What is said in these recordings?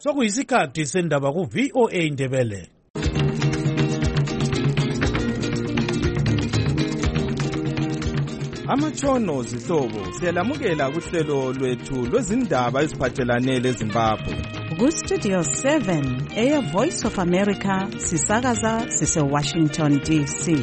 sokuyisikhathi sendaba ku-VOA Indebele. Amatshono zihlobo siyalamukela kuhlelo lwethu lwezindaba eziphathelane leZimbabwe. Ku-Studio 7 Air Voice of America sisakaza sise-Washington DC.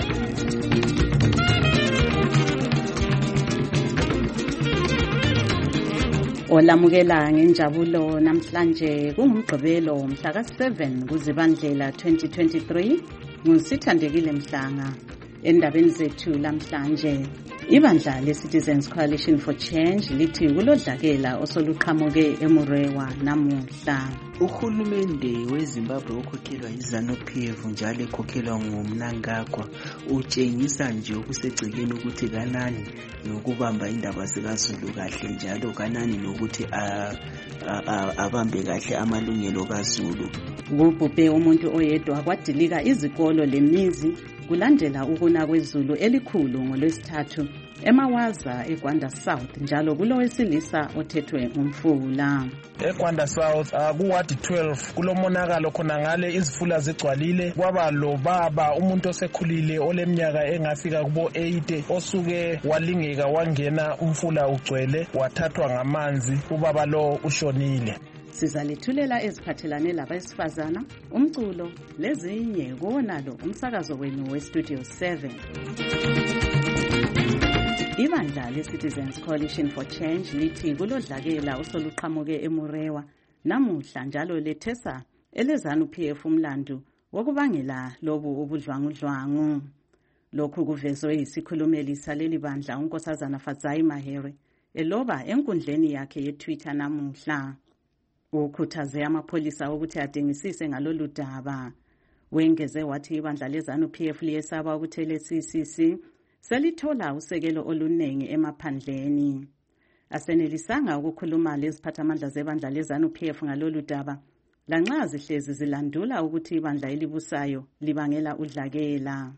Olamukela ngenjabulo namhlanje kungumgqibelo mhla ka-7 kuZibandlela 2023 ngusithandekile Mhlanga. Endabeni zethu lamhlanje, ibandla le-Citizens Coalition for Change lithi kulodlakela osoluqhamuke eMurewa namuhla. Uhulumende weZimbabwe okhokhelwa iZANU-PF njalo ekhokhelwa nguMnangagwa utshengisa nje okusegcekeni ukuthi kanani nokubamba indaba zikaZulu kahle njalo kanani nokuthi abambe kahle amalungelo kaZulu. Kubhubhe umuntu oyedwa kwadilika izikolo lemizi kulandela ukuna kwezulu elikhulu ngoLwesithathu eMawaza eGwanda South njalo kulowesilisa othethwe umfula. eGwanda South kuward 12 kulomonakalo khona ngale izifula zigcwalile kwaba lo baba umuntu osekhulile oleminyaka engafika kubo 80 osuke walingeka wangena umfula ugcwele wathathwa ngamanzi ubaba lo ushonile. Sizalethulela eziphathelane labesifazana, umculo lezinye kuwonalo umsakazo wenu weStudio 7. Ibandla le-Citizens Coalition for Change lithi kulodlakela osoluqhamuke eMurewa namuhla njalo lethesa eleZANU-PF umlandu wokubangela lobu ubudlwangudlwangu. Lokhu kuvezwe yisikhulumeli saleli bandla uNkosazana Fadzayi Mahere eloba enkundleni yakhe yeTwitter namuhla. Ukhuthaze amapholisa ukuthi adingisise ngalolu daba. Wengeze wathi ibandla leZANU-PF liyesaba ukuthi le-CCC selithola usekelo olunengi emaphandleni. Asenelisanga ukukhuluma leziphathamandla zebandla leZANU-PF ngalolu daba, lanxa zihlezi zilandula ukuthi ibandla elibusayo libangela udlakela.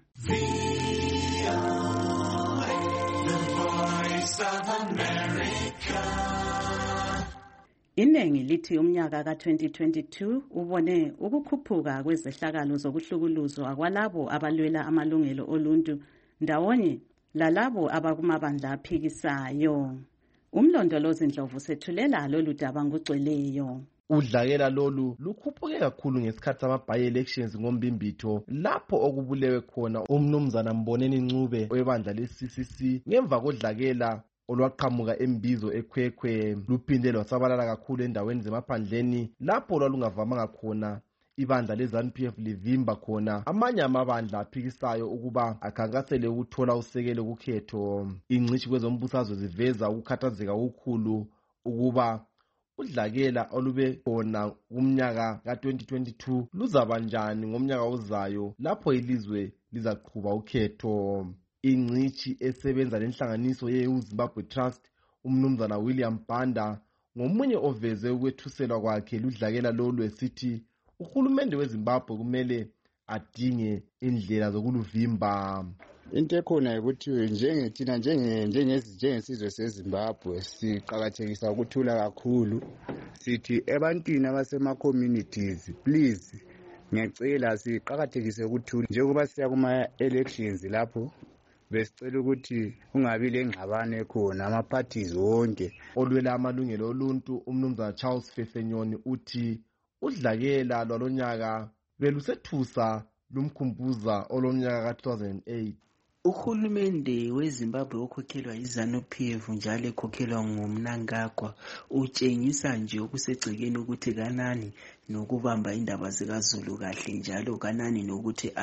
Iningi lithi umnyaka ka-2022 ubone ukukhuphuka kwezehlakalo zokuhlukuluzwa kwalabo abalwela amalungelo oluntu ndawonye lalabo abakumabandla aphikisayo. Umlondolozi Ndlovu sethulela lolu daba ngugcweleyo. Udlakela lolu lukhuphuke kakhulu ngesikhathi sama-by-elections ngombimbitho lapho okubulewe khona umnumzana Mboneni Ncube webandla le-CCC ngemva kodlakela olwaqhamuka eMbizo eKhwekhwe luphinde lwasabalala kakhulu endaweni zemaphandleni lapho lwalungavamanga khona. Ibandla leZANU-PF livimba khona amanye amabandla aphikisayo ukuba akhankasele ukuthola usekelo kukhetho. Ingcitshi kwezombusazwe ziveza ukukhathazeka okukhulu ukuba udlakela olube khona kumnyaka ka-2022 luzaba njani ngomnyaka ozayo lapho ilizwe lizaqhuba ukhetho. Ingcitshi esebenza lenhlanganiso ye-Zimbabwe Trust umnumzana William Banda ngomunye oveze ukwethuselwa kwakhe ludlakela lolu esithi uhulumende weZimbabwe kumele adinge indlela zokuluvimba. Into ekhona ukuthi njengethina njengesizwe seZimbabwe siqhakathekisa ukuthula kakhulu. Sithi ebantwini abasema-communities please ngiyacela siqhakathekise ukuthula njengoba siya kuma-elections lapho besicela ukuthi kungabi lengxabano ekhona ama-parties wonke. Olwela amalungelo oluntu umnumzana Charles Fefenyoni uthi udlakela lwalonyaka belusethusa lumkhumbuza olomnyaka ka-2008. Uhulumende weZimbabwe okhokhelwa iZANU-PF njalo ekhokhelwa nguMnangagwa utshengisa nje okusegcekeni ukuthi kanani nokubamba indaba zikaZulu kahle njalo kanani nokuthi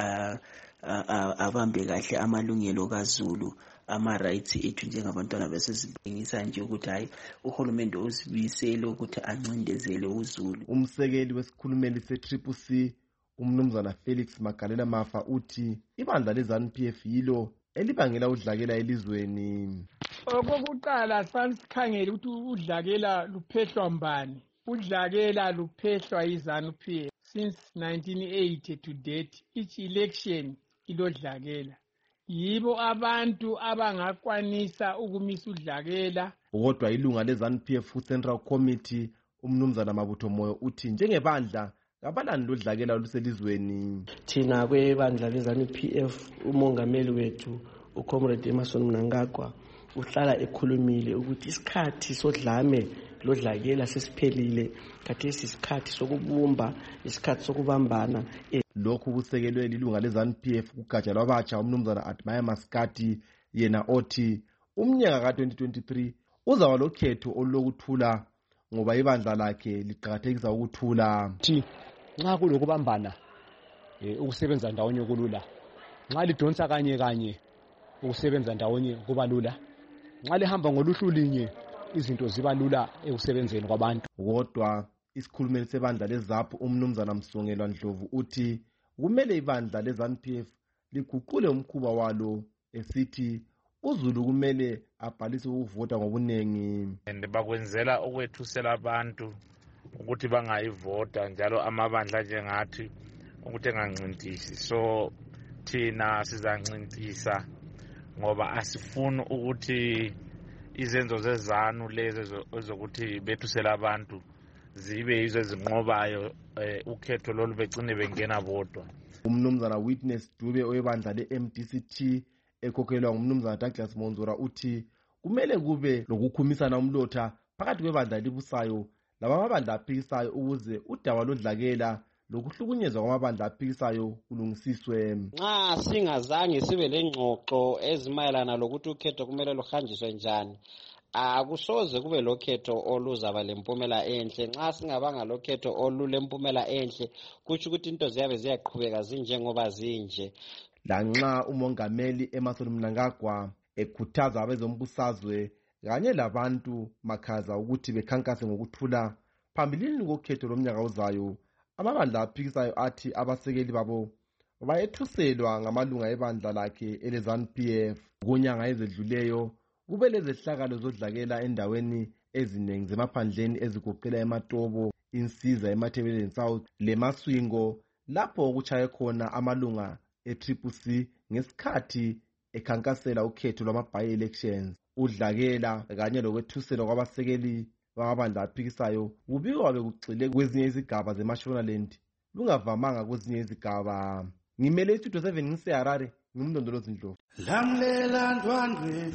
abambe kahle amalungelo kaZulu ama-rights ethu njengabantwana besezibhengisa nje ukuthi hayi uhulumende uzibisele ukuthi ancindezele uZulu. Umsekeli wesikhulumeli se-CCC umnumzana Felix Magalela Mafa uthi ibandla leZANU-PF yilo elibangela udlakela elizweni. Okokuqala sikhangele ukuthi udlakela luphehlwa mbani. Udlakela luphehlwa iZANU-PF since 1980 to date. Each election ilodlakela. Yibo abantu abangakwanisa ukumisa udlakela. Kodwa ilunga leZANU-PF Central Committee umnumzana Mabutho Moyo uthi njengebandla kabalani lodlakela oluselizweni. Thina kwebandla leZANU-PF umongameli wethu uComrade Emmerson Mnangagwa uhlala ekhulumile ukuthi isikhathi sodlame lodlakela sesiphelile, khathesi isikhathi sokubumba, isikhathi sokubambana. Lokhu kusekelwe lilunga leZANU-PF kugatsha lwabatsha umnumzana Admire Maskati, yena othi umnyaka ka-2023 uzaba lokhetho olulokuthula ngoba ibandla lakhe liqakathekisa ukuthula. Nxa kulokubambana ukusebenza ndawonye kulula, nxa lidonsa kanye kanye ukusebenza ndawonye kuba lula, nxa lihamba ngoluhlu linye izinto ziba lula ekusebenzeni kwabantu. Kodwa isikhulumeli sebandla leZAPU umnumzana Msongelwa Ndlovu uthi kumele ibandla leZANU-PF liguqule umkhuba walo esithi uZulu kumele abhalise ukuvota ngobunengi. Bakwenzela ukwethusela abantu ukuthi bangayivota, njalo amabandla njengathi ukuthi engancintisi. So thina sizancintisa ngoba asifuni ukuthi izenzo zezanu lezi ezokuthi bethusela abantu zibe yizo ezinqobayo ukhetho lolu begcine bengena bodwa. Umnumzana Witness Dube oyebandla le-MDCT ekhokhelwa ngumnumzana Douglas Monzora uthi kumele kube lokukhumisana umlotha phakathi kwebandla elibusayo labamabandla aphikisayo ukuze udaba lodlakela lokuhlukunyezwa kwamabandla aphikisayo kulungisiswe. Nxa singazange sibe lengxoxo ezimayelana lokuthi ukhetho kumele luhanjiswe njani, akusoze kube lokhetho oluzaba lempumela enhle. Nxa singabanga lokhetho olulempumela enhle, kutsho ukuthi into ziyabe ziyaqhubeka zinjengoba zinje. Lanxa umongameli Emmerson Mnangagwa ekhuthaza abezombusazwe kanye labantu makhaza ukuthi bekhankase ngokuthula phambilini kokhetho lomnyaka ozayo, amabandla aphikisayo athi abasekeli babo bayethuselwa ngamalunga ebandla lakhe eleZANU-PF. Kunyanga ezedluleyo kube lezehlakalo zodlakela endaweni ezinengi zemaphandleni ezigoqela eMatobo, Insiza, eMathebeleni South leMaswingo, lapho kuchaye khona amalunga e-CCC ngesikhathi ekhankasela ukhetho lwama-by-elections. Udlakela kanye lokwethuselwa kwabasekeli bamabandla aphikisayo kubikwa bekugxile kwezinye izigaba zeMashonaland lungavamanga kwezinye izigaba. Ngimele istudio 7 ngiseHarare, ngimndondolozi Ndlovu. Lamlela ndwandwe,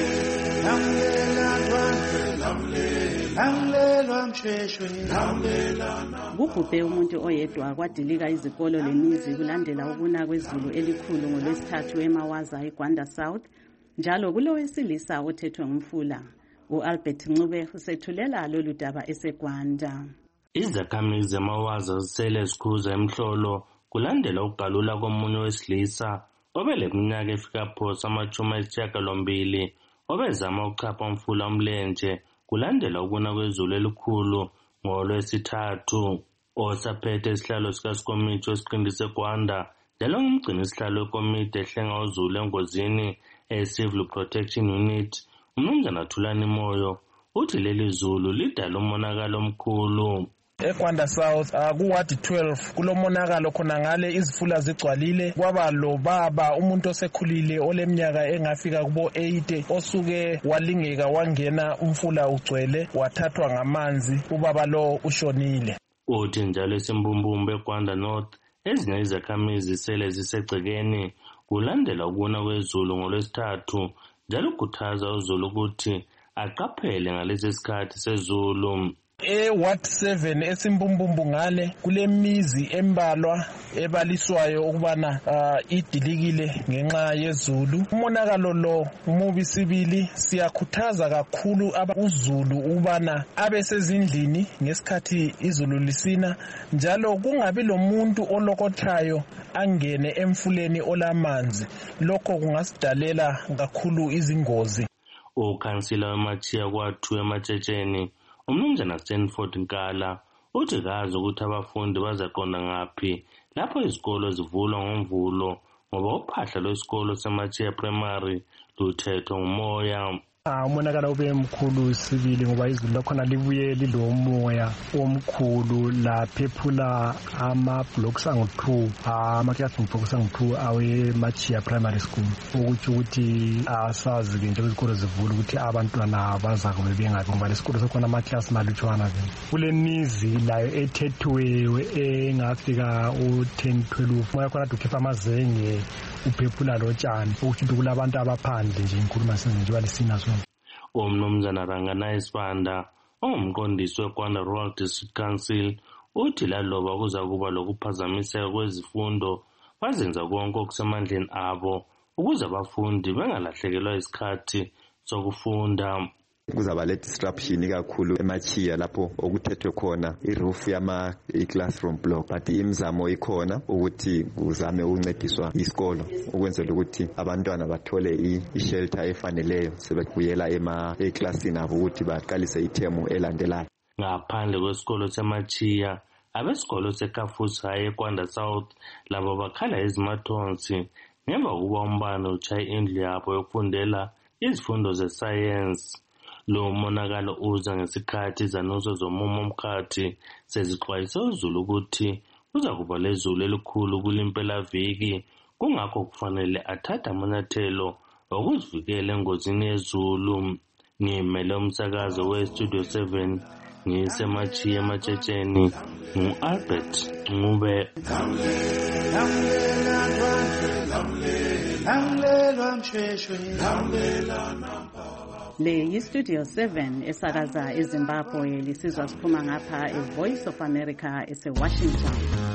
lamlela ndwandwe, lamlelwa msheshwe, lamlela. Kubhubhe umuntu oyedwa kwadilika izikolo lemizi kulandela ukuna kwezulu elikhulu ngolwesithathu eMawaza eGwanda South, njalo kulowesilisa othethwe ngumfula. U-Albert Ncube usethulela lolu daba eseGwanda. Izakhamizi zemawaza zisele zikhuza emhlolo kulandela ukugalula komunye wesilisa obeleminyaka efika phosa ama-80 obezama ukuchapha umfula umlenje kulandela ukuna kwezulu elikhulu ngolwesithathu. Osaphethe isihlalo sikasikomiti wesiqinti seGwanda njalo ngumgcini isihlalo wekomiti ehlenga uzulu engozini e-Civil Protection Unit umnumzana Thulani Moyo uthi leli zulu lidala umonakalo omkhulu. eGwanda South kuward 12 kulomonakalo khona ngale izifula zigcwalile, kwaba lo baba umuntu osekhulile oleminyaka engafika kubo 80 osuke walingeka wangena umfula ugcwele wathathwa ngamanzi, ubaba lo ushonile. Uthi njalo esimbumbumbe eGwanda North ezinye izakhamizi sele zisegcekeni kulandela ukuna kwezulu ngolwesithathu, njalo kukhuthaza uzulu ukuthi aqaphele ngalesi sikhathi sezulu. Ward 7 esimbumbumbu ngale kulemizi embalwa ebaliswayo ukubana idilikile ngenxa yezulu. Umonakalo lo umubi sibili, siyakhuthaza kakhulu uzulu ukubana abe sezindlini ngesikhathi izulu lisina, njalo kungabi lomuntu olokothayo angene emfuleni olamanzi. Lokho kungasidalela kakhulu izingozi. Ukhansila wemachiya kwathu ematshetsheneni umnumzana Stanford Nkala uthi kazi ukuthi abafundi bazaqonda ngaphi lapho izikolo zivulwa ngomvulo ngoba uphahla lwesikolo semachiya primary luthethwa ngumoya. Umonakalo ube mkhulu sibili ngoba izulu lakhona libuye lilomoya omkhulu laphephula ama-blocks angu-2 ama-classroom blocks angu-2 awe-Machiya Primary School ukuthi asazi-ke nje izikolo zivula ukuthi abantwana bazakube bengaphi ngoba lesikolo sekhona ama-class malutshwana ke kulemizi layo ethethiweyo engafika u-10-12 moya khona ukhipha amazenge uphephula lotshani ukuthi kulabantu abaphandle nje inkhuluma senje balesina sona. Umnumzana Rangana Sibanda ongumqondisi weGwanda Rural District Council uthi laloba kuza kuba lokuphazamiseka kwezifundo bazenza konke okusemandleni abo ukuze abafundi bengalahlekelwa isikhathi sokufunda. Kuzaba le disruption kakhulu eMachiya lapho okuthethwe khona iroof i-classroom block, but imizamo ikhona ukuthi kuzame ukuncediswa isikolo ukwenzela ukuthi abantwana bathole i-shelter efaneleyo sebebuyela eklasini abo ukuthi baqalise ithemu elandelayo. Ngaphandle kwesikolo seMachiya, abesikolo seKafusi High eGwanda South labo bakhala ezimathonsi ngemva kokuba umbane utshaye indlu yabo yokufundela izifundo zesayensi. Lo monakalo uza ngesikhathi izanuso zomumo omkhathi sezixwayise uzulu ukuthi kuza kuba lezulu elikhulu kulimpelaviki, kungakho kufanele athathe amanyathelo okuzivikela engozini yezulu. Ngimele umsakazo weStudio 7 ngiseMachiya eMatshetsheni ngu-Albert Ncube. Le yiStudio 7 esakaza eZimbabwe lisizwa siphuma ngapha eVoice of America eseWashington.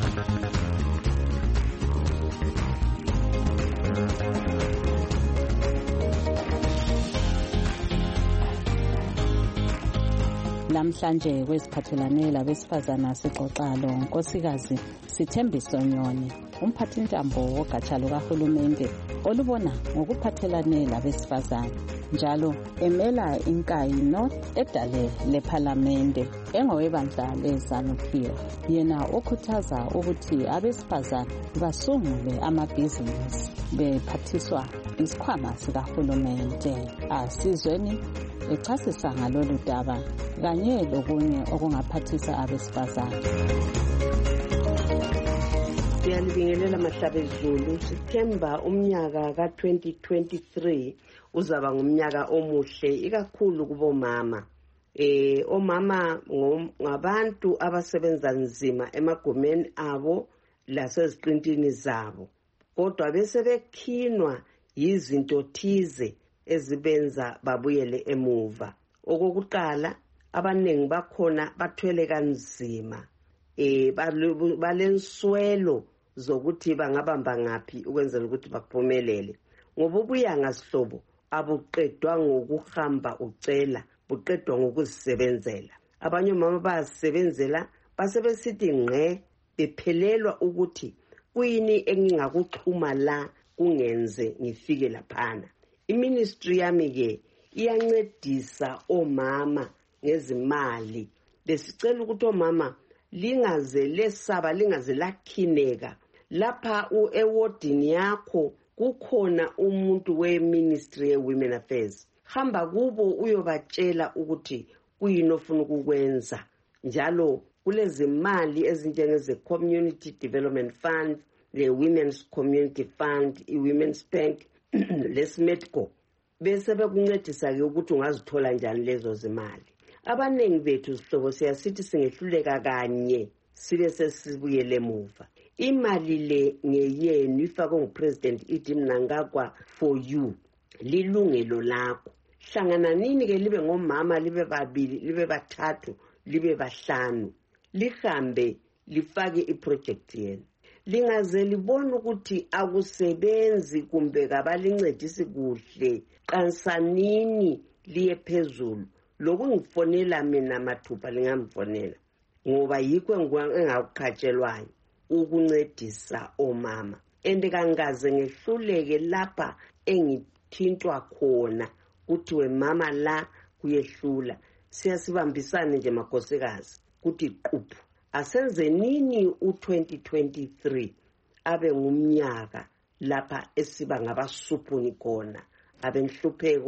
Namhlanje kwesiphathelane labesifazana sixoxalo Nkosikazi Sithembiso Nyoni, umphathintambo wogatsha lukahulumende olubona ngokuphathelane labesifazana njalo emela inkayi North edale lephalamende engowebandla leZANU-PF. Yena okhuthaza ukuthi abesifazana basungule amabhizinisi bephathiswa isikhwama sikahulumende. Asizweni echasisa ngalolu daba kanye lokunye okungaphathisa abesifazana. Siyalibingelela Mahlabezulu. September umnyaka ka-2023 uzaba ngumnyaka omuhle ikakhulu kubomama. Omama ngabantu abasebenza nzima emagumeni abo laseziqintini zabo, kodwa bese bekhinwa yizinto thize ezibenza babuyele emuva. Okokuqala, abaningi bakhona bathwele kanzima, balenswelo zokuthi bangabamba ngaphi ukwenzela ukuthi baphumelele. Ngoba ubuyanga sihlobo abuqedwa ngokuhamba ucela, buqedwa ngokuzisebenzela. Abanye omama bayasebenzela basebesithi ngqe bephelelwa ukuthi kuyini engingakuxhuma la kungenze ngifike laphana. Iministry yami ke iyancedisa omama ngezimali. Besicela ukuthi omama lingaze lesaba, lingaze lakhineka. Lapha ewardini yakho kukhona umuntu weMinistry yeWomen Affairs. Hamba kubo uyobatshela ukuthi kuyini ofuna ukukwenza. Njalo kulezimali ezinjengeze Community Development Fund, le Women's Community Fund, i-Women's Bank, leSmedco. Bese bekuncedisa ke ukuthi ungazithola njani lezo zimali. Abaningi bethu sihlobo siyasithi singehluleka kanye sibe sesibuyele emuva. Imali le ngeyenu ifakwe nguPresident Idi Mnangagwa for you. Lilungelo lakho. Hlangana nini ke libe ngomama, libe babili, libe bathathu, libe bahlanu. Lihambe lifake iproject yenu. Lingaze libona ukuthi akusebenzi kumbe kabalincedisi kuhle. Qansanini liye phezulu. Lokungifonela mina mathupha lingamfonela. Ngoba yikho engakukhatshelwayo ukuncedisa omama. Kangaze ngehluleke lapha engithintwa khona ukuthi we mama la kuyehlula. Siyasibambisana nje makhosikazi ukuthi quphu. Asenze nini u-2023 abe ngumnyaka lapha esiba ngabasuphuni khona. Abenhlupheko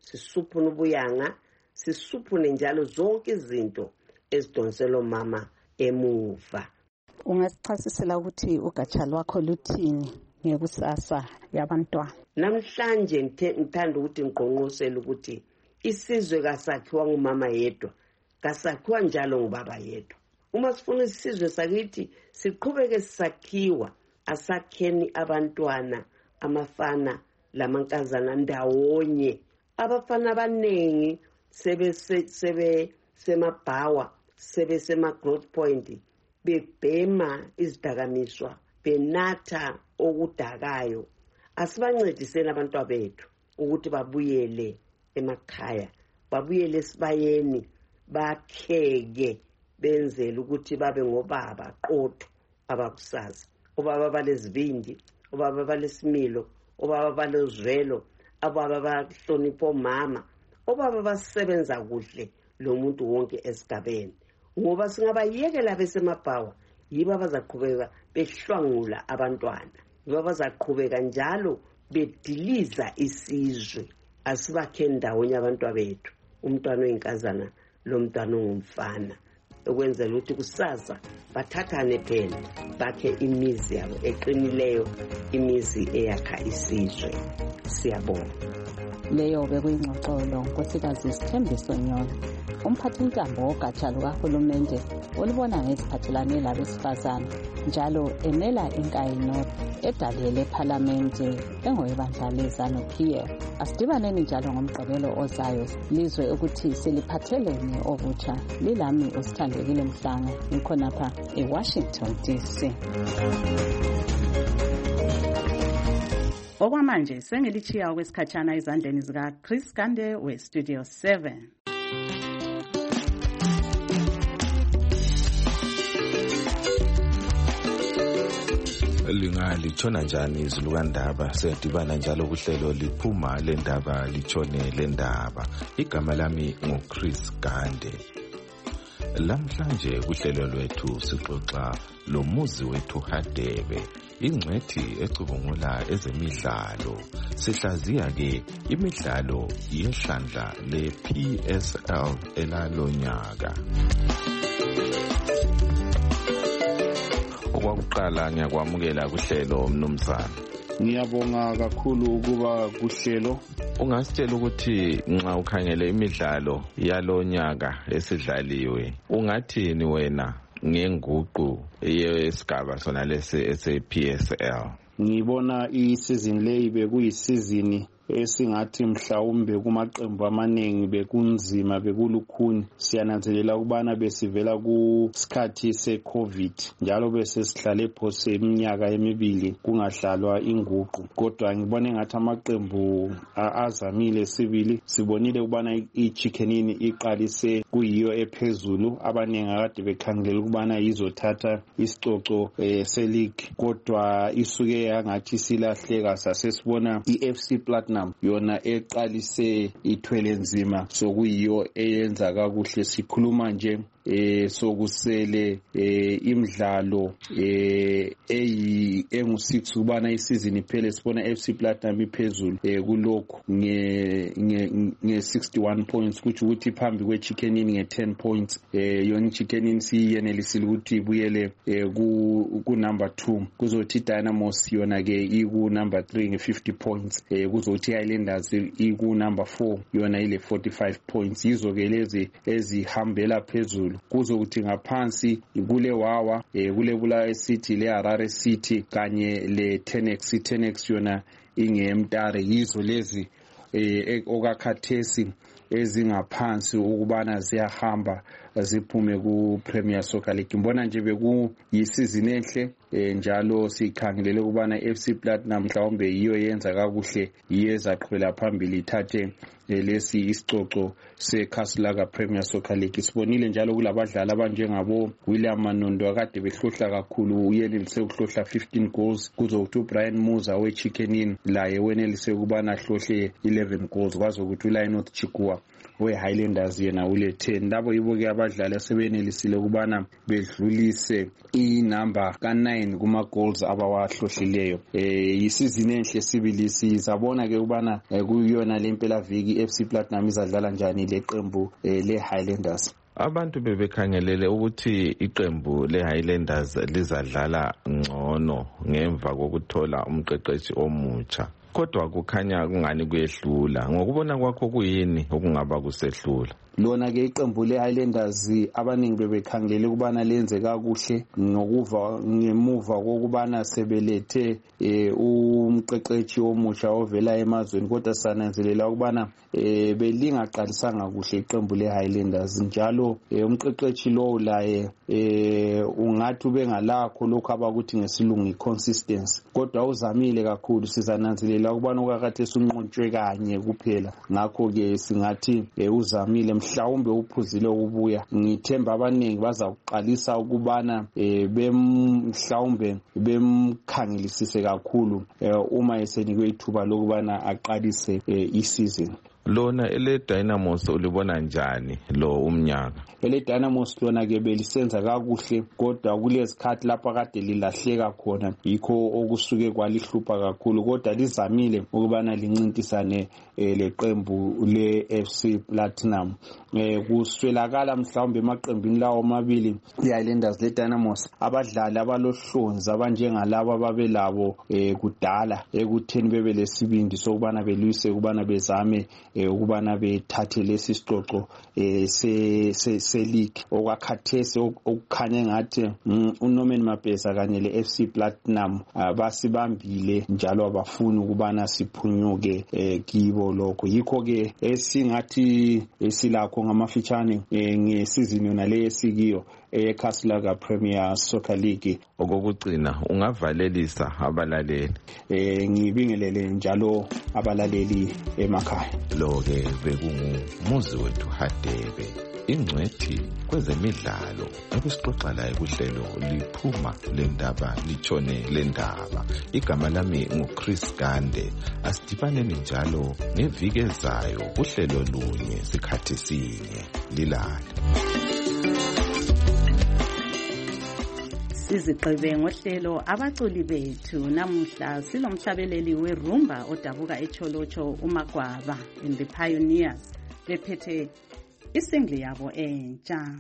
sisuphune ubuyanga, sisuphune njalo zonke izinto ezidonsela umama emuva. Ungasichasisela ukuthi ugatsha lwakho luthini ngekusasa yabantwana? Namhlanje ngithanda ukuthi ngiqonqosele ukuthi isizwe kasakhiwa ngumama yedwa, kasakhiwa njalo ngubaba yedwa. Uma sifuna isizwe sakithi siqhubeke sisakhiwa, asakheni abantwana, amafana lamankazana ndawonye. Abafana abanengi semabhawa, sema-growth point, bebhema izidakamizwa, benatha okudakayo. Asibancediseni abantwana bethu ukuthi babuyele emakhaya, babuyele esibayeni, bakheke, benzele ukuthi babe ngobaba qotho abakusasa. Obaba balezibindi, obaba balesimilo, obaba balezwelo, obaba bahlonipha omama, obaba basebenza kuhle lo muntu wonke esigabeni. Ngoba singabayekela besemabhawa, yibo abazaqhubeka behlwangula abantwana, yibo abazaqhubeka njalo bediliza isizwe. Asibakhe ndawonye abantwana bethu, umntwana oyinkazana lo mntwana ongumfana, ukwenzela ukuthi kusasa bathathane phela, bakhe imizi yabo eqinileyo, imizi eyakha isizwe. Siyabonga. Leyo bekuyingxoxolo Nkosikazi Sithembiso Nyoni, umphathintambo wogatsha lukahulumende olubona ngeziphathelane labesifazane, njalo emela inkayino edalele ephalamende engoyebandla leZANU-PF. Asidibaneni njalo ngomgqibelo ozayo lizwe ukuthi siliphathelene okutsha. Lilami uSithandekile Mhlanga, ngikhonapha eWashington DC. Okwamanje sengilichiya okwesikhatshana ezandleni zika Chris Gande we-Studio 7. Litshona njani izulu kandaba? Siyadibana njalo kuhlelo liphuma lendaba litshone lendaba. Igama lami nguChris Gande. Lamhlanje kuhlelo lwethu sixoxa lomuzi wethu Hadebe, ingcwethi ecubungula ezemidlalo. Sihlaziya ke imidlalo yehlandla le-PSL elalonyaka. Okwakuqala ngiyakwamukela kuhlelo mnumzana. Ngiyabonga kakhulu ukuba kuhlelo. Ungasitshela ukuthi nxa ukhangele imidlalo yalonyaka esidlaliwe, ungathini wena ngenguqu yesigaba sona lesi ese-PSL? Ngibona isizini leyi bekuyisizini esingathi mhlawumbe kumaqembu amaningi bekunzima, bekulukhuni. Siyananzelela ukubana besivela kusikhathi se-COVID, njalo besesihlale phose iminyaka emibili kungahlalwa inguqu. Kodwa ngibona engathi amaqembu azamile sibili. Sibonile ukubana iChickenini iqalise kuyiyo ephezulu, abaningi akade bekhangelela ukubana izothatha isicoco se-league, kodwa isuke yangathi silahleka. Sasesibona iFC Platinum yona eqalise ithwele nzima, sokuyiyo eyenza kakuhle. Sikhuluma nje sokusele imidlalo engu-6 ubana isizini iphele. Sibona FC Platinum iphezulu kulokho nge-61 points, kuthi ukuthi phambi kweChickenini nge-10 points. Yona iChickenini siyenelisile ukuthi ibuyele ku-number 2, kuzothi iDynamos yona ke iku-number 3 nge-50 points. Kuzothi iHighlanders iku-number 4 yona ile 45 points. Yizo ke lezi ezihambela phezulu. Kuzokuthi ngaphansi kule Wawa, kule Bulawayo City, le Harare City kanye le Tenex yona ingeMtare. Yizo lezi okakhathesi ezingaphansi ukubana ziyahamba ziphume ku-Premier Soccer League. Ngibona nje bekuyisizini enhle, njalo sikhangelele ukubana FC Platinum mhlawumbe yiyo yenza kakuhle, yiyo ezaqhubela phambili ithathe lesi isicoco seKhasilaka Premier Soccer League. Sibonile njalo kulabadlali abanjengabo William Manondo akade behlohla kakhulu, uyenelise ukuhlohla 15 goals. Kuzokuthi uBrian Muza weChickenini laye wenelise ukubana hlohle 11 goals. Kwazokuthi uLionel Chikua we-Highlanders yena ule 10. Labo yibo-ke abadlali asebenelisile ukubana bedlulise inamba ka-9 kuma-goals abawahlohlileyo. Yisizini enhle sibili sizabona-ke ukubana kuyona le mpelaviki i-FC Platinum izadlala njani le qembu le-Highlanders. Abantu bebekhangelele ukuthi iqembu le-Highlanders lizadlala ngcono ngemva kokuthola umqeqeshi omutsha, kodwa kukhanya kungani kuyehlula. Ngokubona kwakho kuyini okungaba kusehlula? Lona-ke iqembu le-Highlanders abaningi bebekhangelele ukubana lenze kakuhle ngemuva kokubana sebelethe umqeqeshi omutsha ovela emazweni, kodwa sananzelela ukubana belingaqalisanga kuhle iqembu le-Highlanders. Njalo umqeqeshi lowo laye ungathi ubengalakho lokhu abakuthi ngesilungu i-consistency, kodwa uzamile kakhulu. Sizananzelela ukubana ukakade sunqotshwe kanye kuphela, ngakho-ke singathi uzamile, mhlawumbe uphuzile ukubuya. Ngithemba abaningi bazakuqalisa ukubana mhlawumbe bemkhangelisise kakhulu uma esenikwe ithuba lokubana aqalise isizini. Lona ele Dynamos ulibona njani lo umnyaka? Ele Dynamos lona-ke belisenza kakuhle, kodwa kulezikhathi lapha kade lilahleka khona, yikho okusuke kwalihlupha kakhulu, kodwa lizamile ukubana lincintisane leqembu le-FC Platinum. Kuswelakala mhlawumbe emaqembini lawo amabili i-Highlanders le-Dynamos abadlali abalohlonzi abanjengalabo ababelabo kudala ekutheni bebe lesibindi sokubana belwise ukubana bezame ukubana bethathe lesi sicoco se-league. Okwakhathesi okukhanya engathi uNorman Mapesa kanye le-FC Platinum basibambile njalo abafuni ukubana siphunyuke kibo lokho. Yikho-ke esingathi silakho ngamafitshane ngesizini yona le esikiyo eCastle Premier Soccer League. Okokugcina ungavalelisa abalaleli? Ngibingelele njalo abalaleli emakhaya. Lo-ke bekungumuzi wethu Hadebe, ingcwethi kwezemidlalo ekusixoxa laye kuhlelo liphuma lendaba litshone lendaba. Igama lami nguChris Gande. Asidibaneni njalo ngeviki ezayo kuhlelo lunye sikhathi sinye. Lilale. Siziqhebe ngohlelo abaculi bethu. Namuhla silomhlabeleli werumba odabuka eCholocho uMagwaba and the Pioneers bephethe isingle yabo entsha.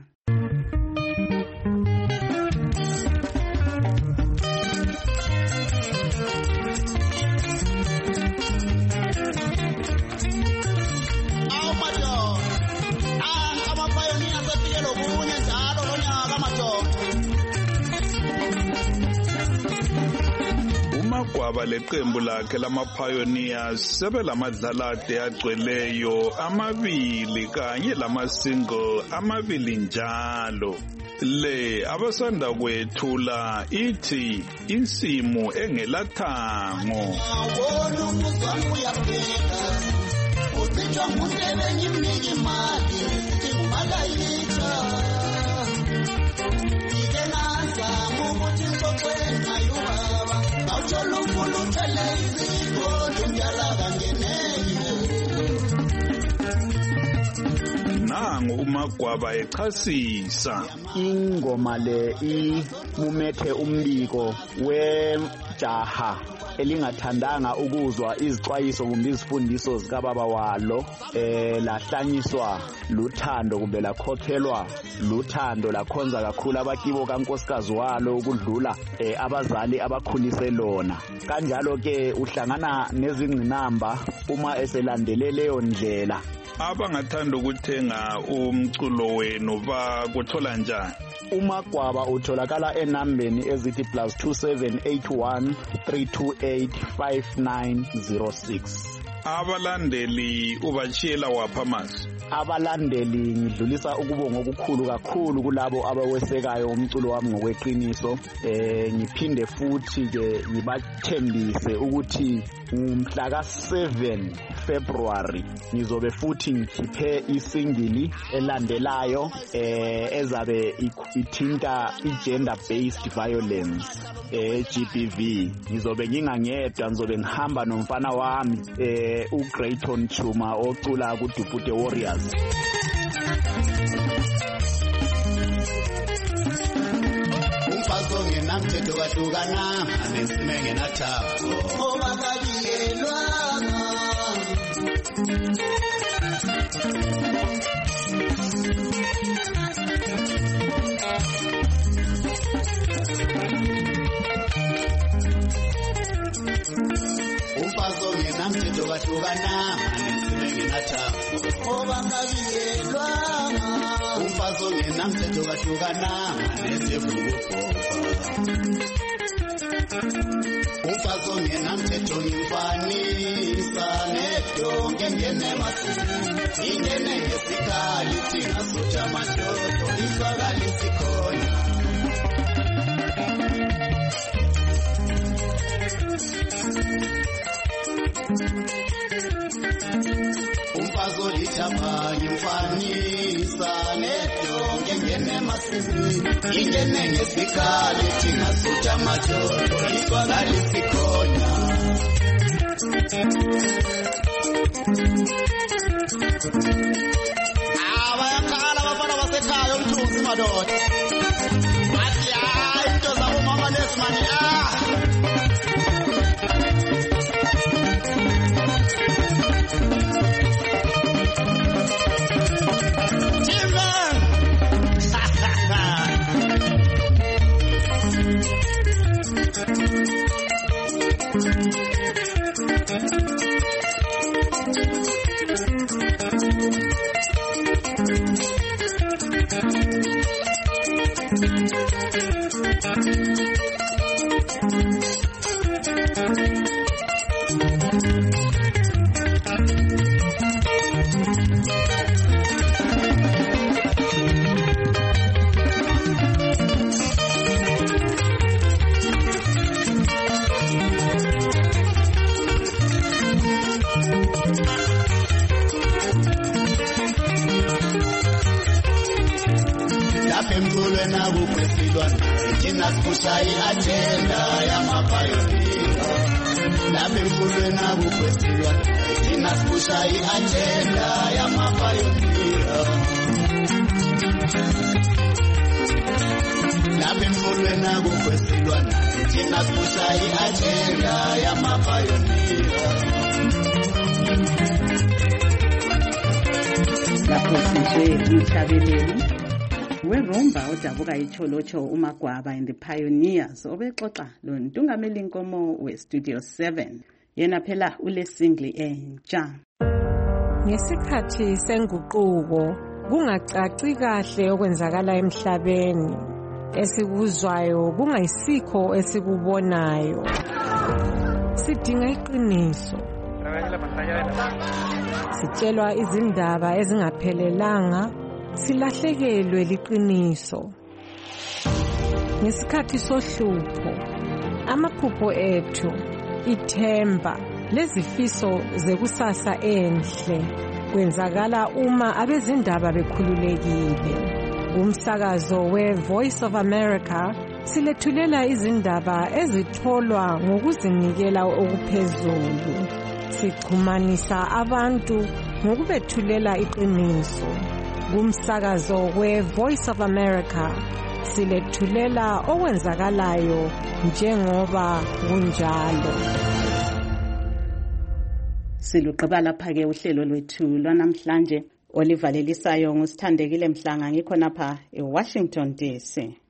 Umagwaba leqembu lakhe lama-Pioneers sebelamadlalade agcweleyo amabili kanye lama-single amabili njalo. Le abasanda kwethula ithi insimo engelathango. Nangu uMagwaba echasisa. Ingoma le imumethe umbiko wejaha elingathandanga ukuzwa izixwayiso kumbe izifundiso zikababa walo, lahlanyiswa luthando kumbe lakhokhelwa luthando, lakhonza kakhulu abakibo kankosikazi walo ukudlula abazali abakhulise lona. Kanjalo ke uhlangana nezingqinamba uma eselandele leyo ndlela. Abangathanda ukuthenga umculo wenu bakuthola njani? uMagwaba utholakala enambeni ezithi +2781 328 5906. Abalandeli ubachiyela wapha masi? Abalandeli ngidlulisa ukubonga okukhulu kakhulu kulabo abawesekayo umculo wami ngokweqiniso. Ngiphinde futhi ke ngibathembise ukuthi umhla ka-7 February ngizobe futhi ngikhiphe isingili elandelayo ezabe ithinta i-gender based violence, GBV. Ngizobe ngingangedwa, ngizobe ngihamba nomfana wami uGrayton Chuma ocula kuDupute Warriors. Umfazo ngenamthetho kahlukana anesime ngenathabo obakabiyelwa umfazo ngenamthetho kahlukana anesime ngenathabo obakabiyelwa umfazo ngenamthetho kahlukana umfazo ngenamthetho ngimfanisa nedonke ngenemasini ingene ngesikhali thingasutha amadodo ifakali sikhona umfazo lithapha ngimfanisa nedonke ngenemasini ingene ngesikhali thingasutha amadodo ifakali sikhona bayakhala abafana basekhaya umthunzi madoda athi hayi into zabo mama lesimani agenda yamapayonira lapha emfulweni akukwesilwa thina sibusha i-agenda yamapayonira lapha emfulweni akukwesilwa thina sibusha i-agenda yamapayonira lapho sizwe umhlabeleli weRumba odabuka iCholocho uMagwaba and the Pioneers obexoxa lo ntungameli inkomo weStudio 7 yena phela ule single entsha. Ngesikhathi senguquko kungacaci kahle okwenzakala emhlabeni esikuzwayo kungayisikho esikubonayo sidinga iqiniso sitshelwa izindaba ezingaphelelanga silahlekelwe liqiniso ngesikhathi sohlupho amaphupho ethu ithemba lezifiso zekusasa enhle kwenzakala uma abezindaba bekhululekile umsakazo weVoice of America silethulela izindaba ezitholwa ngokuzinikela okuphezulu sichumanisa abantu ngokubethulela iqiniso kumsakazo weVoice of America silethulela okwenzakalayo njengoba kunjalo. Siluqaba lapha ke uhlelo lwethu lwanamhlanje olivalelisayo ngusithandekile Mhlanga ngikhona pha eWashington DC.